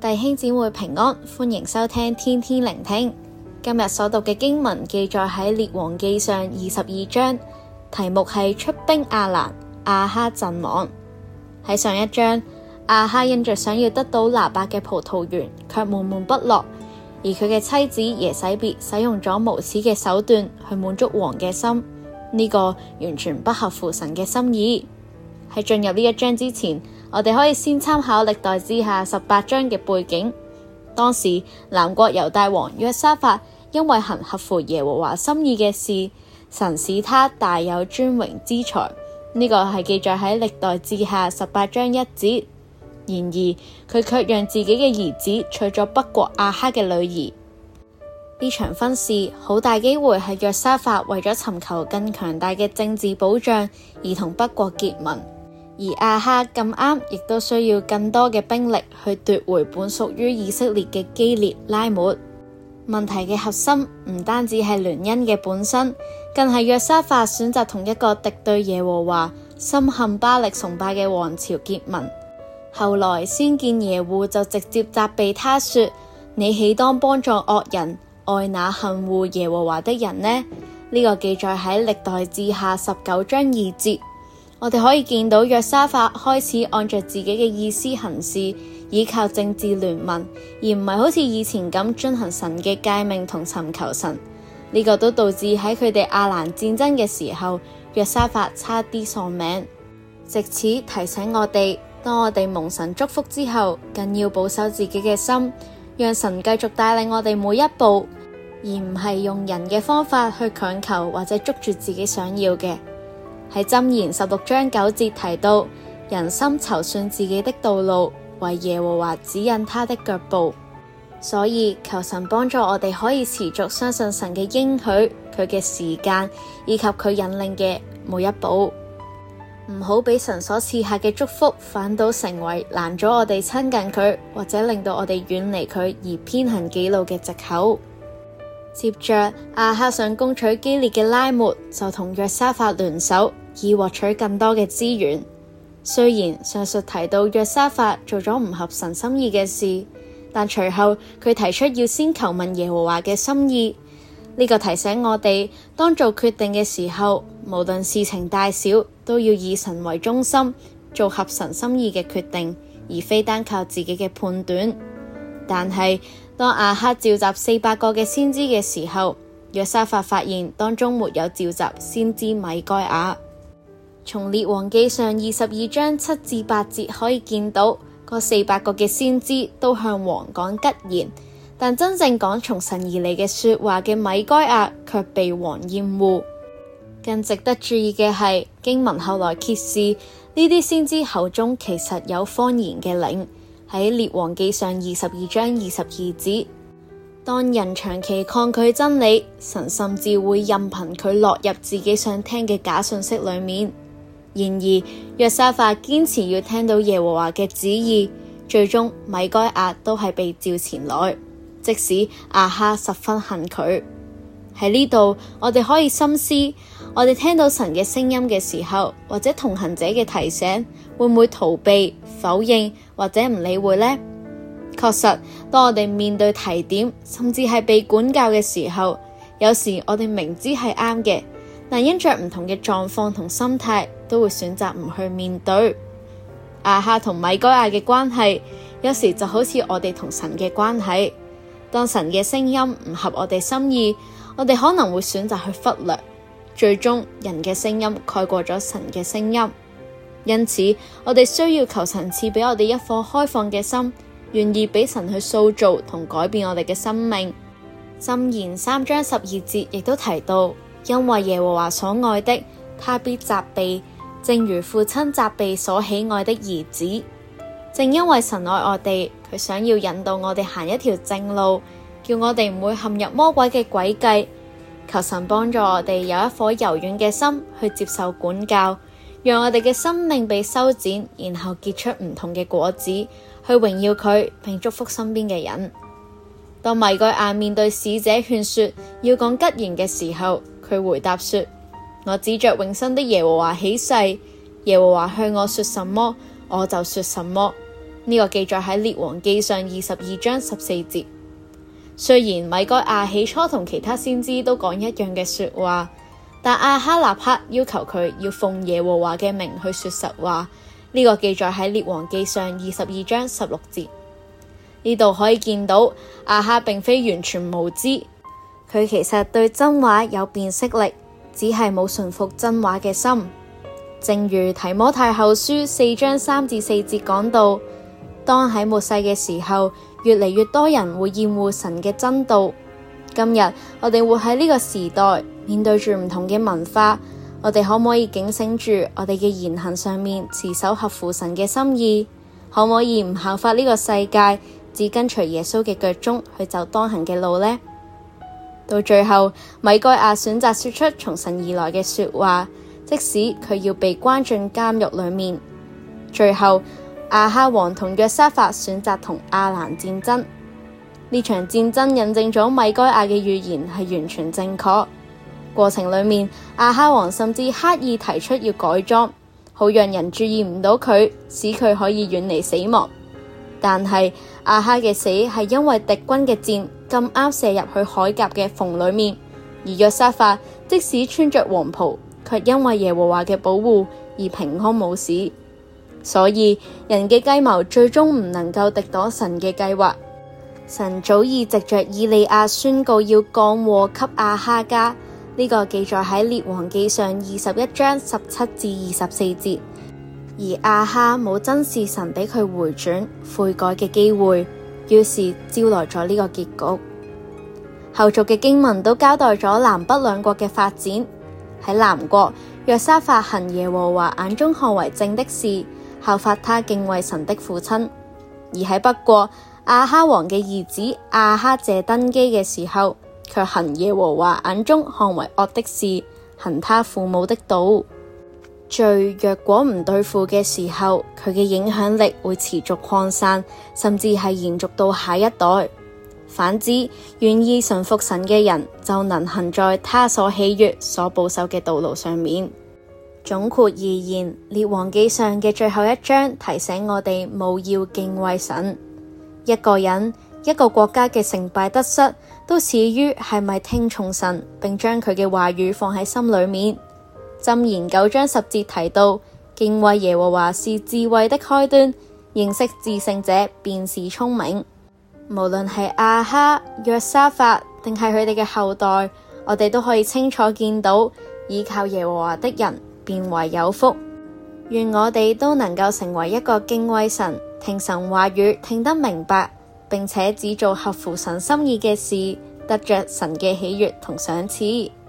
弟兄姊妹平安，歡迎收聽天天聆聽。今日所讀嘅經文記載喺列王記上22章，題目係出兵亞蘭，亞哈陣亡。喺上一章，亞哈因着想要得到拿伯嘅葡萄園，卻悶悶不樂，而佢嘅妻子耶洗別使用咗無恥嘅手段去滿足王嘅心，呢個完全不合乎神嘅心意。喺進入呢一章之前，我哋可以先參考歷代志下18章嘅背景。當時南國猶大王約沙法因為行合乎耶和華心意嘅事，神使他大有尊榮之財。呢個係記載喺歷代志下18章1節。然而佢卻讓自己嘅兒子娶咗北國亞哈嘅女兒。呢場婚事好大機會係約沙法為咗尋求更強大嘅政治保障而同北國結盟。而亞哈咁啱亦都需要更多嘅兵力去奪回本屬於以色列嘅基列拉末。問題嘅核心唔單止係聯姻嘅本身，更係約沙法選擇同一個敵對耶和華、深陷巴力崇拜嘅王朝結盟。後來先見耶戶就直接責備他說：你豈當幫助惡人，愛那恨惡耶和華的人呢？呢個記載喺歷代志下19章2節。我哋可以見到約沙法開始按着自己嘅意思行事，依靠政治聯盟，而唔係好似以前咁遵行神嘅誡命同尋求神。呢個都導致喺佢哋亞蘭戰爭嘅時候，約沙法差啲喪命。藉此提醒我哋，當我哋蒙神祝福之後，更要保守自己嘅心，讓神繼續帶領我哋每一步，而唔係用人嘅方法去強求或者捉住自己想要嘅。喺箴言16章9節提到，人心籌算自己的道路，為耶和華指引他的腳步。所以求神幫助我哋可以持續相信神嘅應許，佢嘅時間以及佢引領嘅每一步，唔好俾神所賜下嘅祝福反倒成為攔咗我哋親近佢，或者令到我哋遠離佢而偏行己路嘅藉口。接着亞哈想攻取基列嘅拉末，就同約沙法聯手，以獲取更多嘅資源。雖然上述提到約沙法做咗唔合神心意嘅事，但隨後佢提出要先求問耶和華嘅心意。呢個提醒我哋，當做決定嘅時候，無論事情大小，都要以神為中心，做合神心意嘅決定，而非單靠自己嘅判斷。但係當亞哈召集400個嘅先知嘅時候，約沙法發現當中沒有召集先知米該亞。從列王記上22章7至8節可以見到，嗰400個嘅先知都向王講吉言，但真正講從神而嚟嘅說話嘅米該亞卻被王厭惡。更值得注意嘅係，經文後來揭示呢啲先知口中其實有謊言嘅靈。喺列王記上22章22節，當人長期抗拒真理，神甚至會任憑佢落入自己想聽嘅假信息裏面。然而約沙法堅持要聽到耶和華嘅旨意，最終米該亞都係被召前來，即使亞哈十分恨佢。喺呢度我哋可以深思，我哋聽到神嘅聲音嘅時候，或者同行者嘅提醒，會唔會逃避、否認或者唔理會呢？確實，當我哋面對提點，甚至係被管教嘅時候，有時我哋明知係啱嘅，但因着唔同嘅狀況同心態，都會選擇唔去面對。亞哈同米該亞嘅關係，有時就好似我哋同神嘅關係。當神嘅聲音唔合我哋心意，我哋可能會選擇去忽略，最終人嘅聲音蓋過咗神嘅聲音。因此我哋需要求神賜俾我哋一顆開放嘅心，願意俾神去塑造同改變我哋嘅生命。箴言3章12節亦都提到，因為耶和華所愛的，他必責備，正如父親責備所喜愛的兒子。正因為神愛我哋，佢想要引導我哋行一條正路，叫我哋唔會陷入魔鬼嘅詭計。求神幫助我哋有一顆柔軟嘅心去接受管教，讓我哋嘅生命被修剪，然後結出唔同嘅果子，去榮耀佢並祝福身邊嘅人。當米該亞面對使者勸說要講吉言嘅時候，佢回答說：我指着永生的耶和華起誓，耶和華向我說什麼，我就說什麼。 呢個記載喺列王記上22章14節。雖然米該亞起初同其他先知都講一樣嘅說話，但亞哈立克要求佢要奉耶和華嘅名去說實話。呢個記載喺列王記上22章16節。呢度可以見到亞哈並非完全無知，佢其實對真話有辨識力，只係冇順服真話嘅心。正如提摩太後書4章3至4節講到，當喺末世嘅時候，越嚟越多人會厭惡神嘅真道。今日我哋活喺呢個時代，面對住唔同嘅文化，我哋可唔可以警醒住我哋嘅言行上面持守合乎神嘅心意？可唔可以唔效法呢個世界，只跟隨耶穌嘅腳蹤去走當行嘅路呢？到最後，米該亞選擇說出從神而來嘅說話，即使佢要被關進監獄裏面。最後，亞哈王同約沙法選擇同亞蘭戰爭。呢場戰爭印證咗米該亞嘅預言係完全正確。過程裏面，亞哈王甚至刻意提出要改裝，好讓人注意唔到佢，使佢可以遠離死亡。但係亞哈嘅死係因為敵軍嘅箭咁啱射入去鎧甲嘅縫裏面，而約沙法即使穿着黃袍，卻因為耶和華嘅保護而平安無事。所以人嘅計謀最終唔能夠敵擋神嘅計劃。神早已藉着以利亞宣告要降禍給亞哈家，呢個記載喺列王記上21章17至24節。而亞哈冇珍視神俾佢回轉悔改嘅機會，於是招來咗呢個結局。後續嘅經文都交代咗南北兩國嘅發展。喺南國，約沙法行耶和華眼中看為正的事，效法他敬畏神的父親；而喺北國，亞哈王嘅兒子亞哈謝登基嘅時候，卻行耶和華眼中看為惡的事，行他父母的道。罪若果唔對付嘅時候，佢嘅影響力會持續擴散，甚至係延續到下一代。反之，願意順服神嘅人，就能行在他所喜悅、所保守嘅道路上面。總括而言，列王記上嘅最後一章提醒我哋務要敬畏神。一個人、一個國家嘅成敗得失，都始於係咪聽從神，並將佢嘅話語放喺心裏面。箴言9章10節提到，敬畏耶和華是智慧的開端，認識至聖者便是聰明。無論係亞哈、約沙法定係佢哋嘅後代，我哋都可以清楚見到，依靠耶和華的人便為有福。願我哋都能夠成為一個敬畏神、聽神話語聽得明白，並且只做合乎神心意嘅事，得着神嘅喜悅同賞賜。